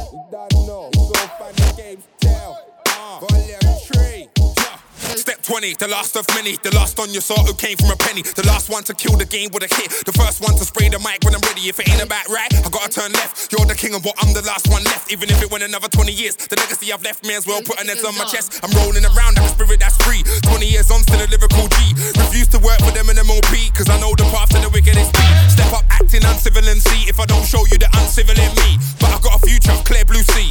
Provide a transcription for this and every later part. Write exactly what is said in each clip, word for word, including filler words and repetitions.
You don't know. You go find the game's tell. Uh, volume three. Step twenty, the last of many. The last on your saw who came from a penny. The last one to kill the game with a hit. The first one to spray the mic when I'm ready. If it ain't about right, I gotta turn left. You're the king of what, I'm the last one left. Even if it went another twenty years, the legacy I've left, may as well put an S on my chest. I'm rolling around like a spirit that's free. twenty years on, still a lyrical G. Refuse to work for them in M O P, cause I know the path to the wickedest beat. Step up acting uncivil and see if I don't show you the uncivil in me. But I got a future, clear blue sea.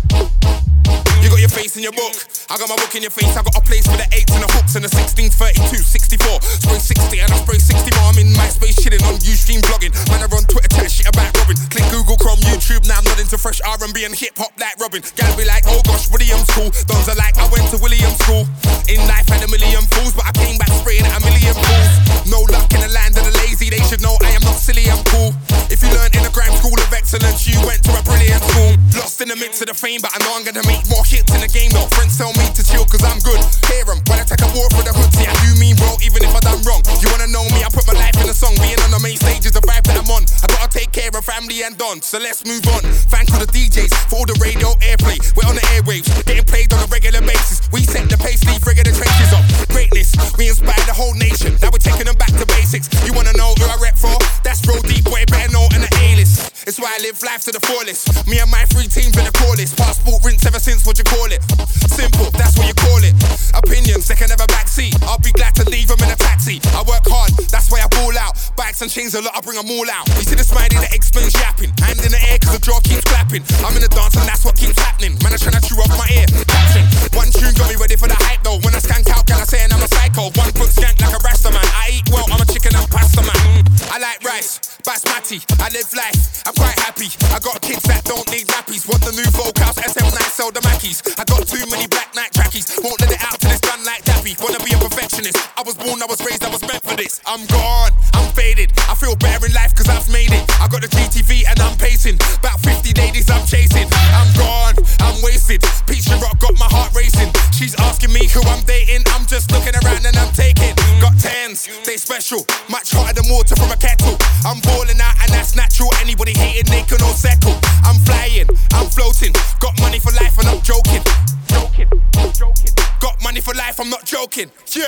You got your face in your book, I got my book in your face. I got a place for the eights and the hooks and the sixteen, thirty-two, sixty-four. Spray sixty and I spray sixty more. I'm in MySpace chilling on Ustream blogging. Man, I run Twitter chat shit about Robin. Click Google Chrome, YouTube, now I'm not into fresh R and B and hip hop like Robin. Gal be like, oh gosh, Williams school. Dons are like, I went to Williams school. In life had a million fools, but I came back spraying at a million fools. No luck in the land of the lazy, they should know I am not silly, I'm cool. If you learned in a grime school of excellence, you went to a brilliant school. Lost in the midst of the fame, but I know I'm gonna make more hits in the game though. Friends tell me to chill cause I'm good. Hear 'em when I take a walk for the hood. See, I do mean well even if I done wrong. You wanna know me, I put my life in a song. Being on the main stage is the vibe that I'm on. I gotta take care of family and Don, so let's move on. Thank you to the D Js for all the radio airplay. We're on the airwaves, getting played on a regular basis. We set the pace, leave regular traces of greatness. We inspire the whole nation, now we're taking them back to basics. You wanna know who I rep for? That's Real Deep Boy, better know in the A-list. It's why I live life to the fullest. Me and my three teams in the call list. Passport rinse ever since, what you call it? Simple, that's what you call it. Opinions, they can have a backseat. I'll be glad to leave them in a taxi. I work hard, that's why I ball out. Bikes and chains a lot, I bring them all out. You see the smiley that explains yapping. Hand in the air cause the jaw keeps clapping. I'm in the dance and that's what keeps happening. Man, I'm trying to chew off my ear. Caption. One tune got me ready for the hype though. When I skank out, can I say I'm a psycho? One foot skank like a rasta man. I eat well, I'm a chicken and pasta man. Mm. I like rice, basmati. I live life, I'm quite happy. I got kids that don't need nappies. Want the new vocals, S M nine, sell the Mackies. I got too many black night trackies. Won't let it out till it's done like Dappy. Wanna be a perfectionist. I was born, I was raised, I was meant for this. I'm gone, I'm faded. I feel better in life cause I've made it. I got the G T V and I'm pacing. About fifty ladies I'm chasing. I'm gone, I'm wasted. Peach and Rock got my heart racing. She's asking me who I'm dating. I'm just looking around and I'm taking. Got tens, they special. Much hotter than water from a kettle. I'm balling out and that's natural. Anybody hating, they can all settle. I'm flying, I'm floating. Got money for life, I'm not joking. Joking, joking. Got money for life, I'm not joking. Yeah.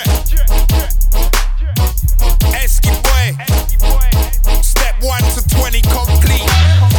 Esky boy. Step one to twenty complete.